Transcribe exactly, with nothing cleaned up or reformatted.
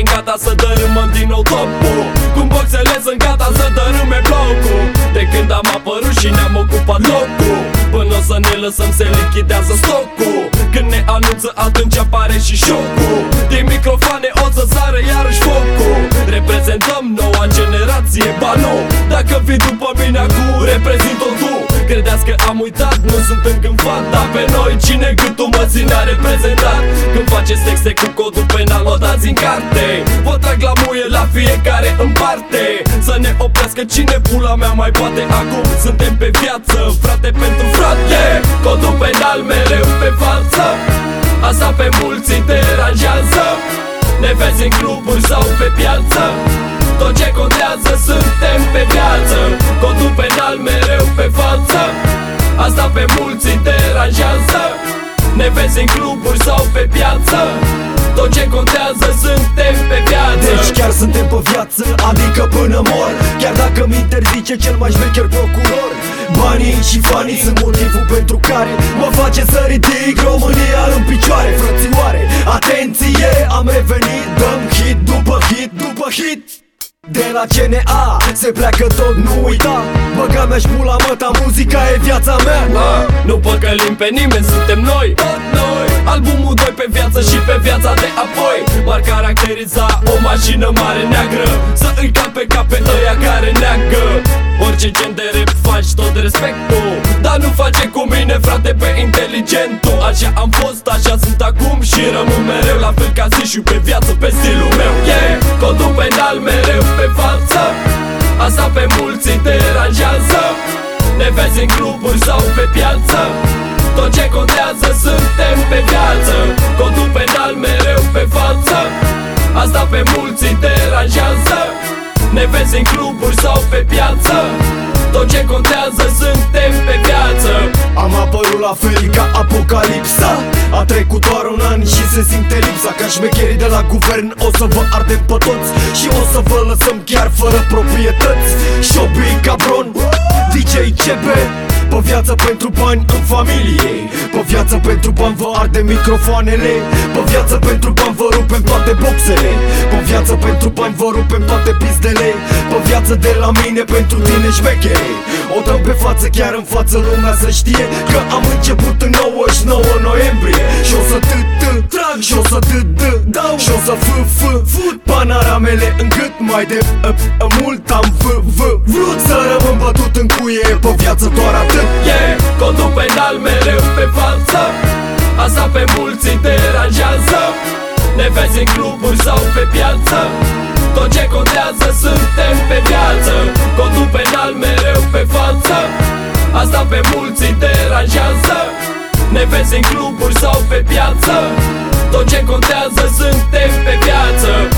suntem gata să dărâmăm din nou topul. Cum boxele sunt gata să dărâme blocul. De când am apărut și ne-am ocupat locul, până o să ne lăsăm se lichidează stocul. Când ne anunță atunci apare și șocul. Din microfoane o să sară iarăși focul. Reprezentăm noua generație, ba nu. Dacă vii după mine acum, reprezint-o tu. Credeți că am uitat, nu sunt încânfat. Dar pe noi cine gâtul mă ține a reprezentat. Când faceți texte cu codul penal, o dați în carte. Vă trag la muie la fiecare în parte. Să ne oprească cine pula mea mai poate. Acum suntem pe viață, frate pentru frate. Codul penal mereu pe față. Asta pe mulți îi deranjează. Ne vezi în cluburi sau pe piață. Tot ce contează suntem pe viață. Codul penal mereu pe față. Asta pe mulți îi deranjează. Ne vezi în cluburi sau pe piață. Tot ce contează suntem pe viață. Deci chiar suntem pe viață, adică până mor. Chiar dacă mi interzice cel mai șmecher procuror. Banii și fanii sunt motivul pentru care mă face să ridic România în picioare. Frățioare, atenție, am revenit. Dăm hit după hit după hit. De la C N A se pleacă tot, nu uita. Băga mea-și pula măta, muzica e viața mea. ah, Nu păcălim pe nimeni, suntem noi, tot noi. Albumul doi pe viață și pe viața de apoi. M-ar caracteriza o mașină mare neagră. Să îi cal pe cap pe ăia care neagă. Orice gen de rap faci tot respectul. Dar nu face cu mine frate pe inteligentul. Așa am fost, așa sunt acum și rămân mereu la fel ca zi și pe viață pe stilul meu. Yeah, codul penal mereu pe față. Asta pe mulți îi deranjează. Ne vezi în cluburi sau pe piață. Tot ce contează suntem pe viață. Codul penal mereu pe față. Asta pe mulți îi deranjează. Ne vezi în cluburi sau pe piață. Tot ce contează suntem pe viață. Am apărut la fel ca apocalipsa. A trecut doar un an și se simte lipsa. Ca șmecherii de la guvern o să vă ardem pe toți. Și o să vă lăsăm chiar fără proprietăți. Shobi Cabron, D J C B. Pe viață pentru bani în familie. Pe viață pentru bani vă ardem microfoanele. Pe viață pentru bani vă rupem toate boxele. Pe viață pentru bani vă rupem toate pizdele. Pe viață de la mine pentru tine șmechere. O dăm pe față, chiar în față lumea să știe că am început în nouăzeci și nouă noiembrie. Și o să t t trag și o să t d dau și o să f f fut panaramele în gât. Mai de uh, mult am v v vrut să rămân bătut în cuie. Pe viață doar atât. Yeah, codul penal mereu pe față. Asta pe mulți îi deranjează. Ne vezi în cluburi sau pe piață. Tot ce contează suntem pe viață. Codul penal mereu pe față. Asta pe mulți îi deranjează. Ne vezi în cluburi sau pe piață. Tot ce contează suntem pe viață.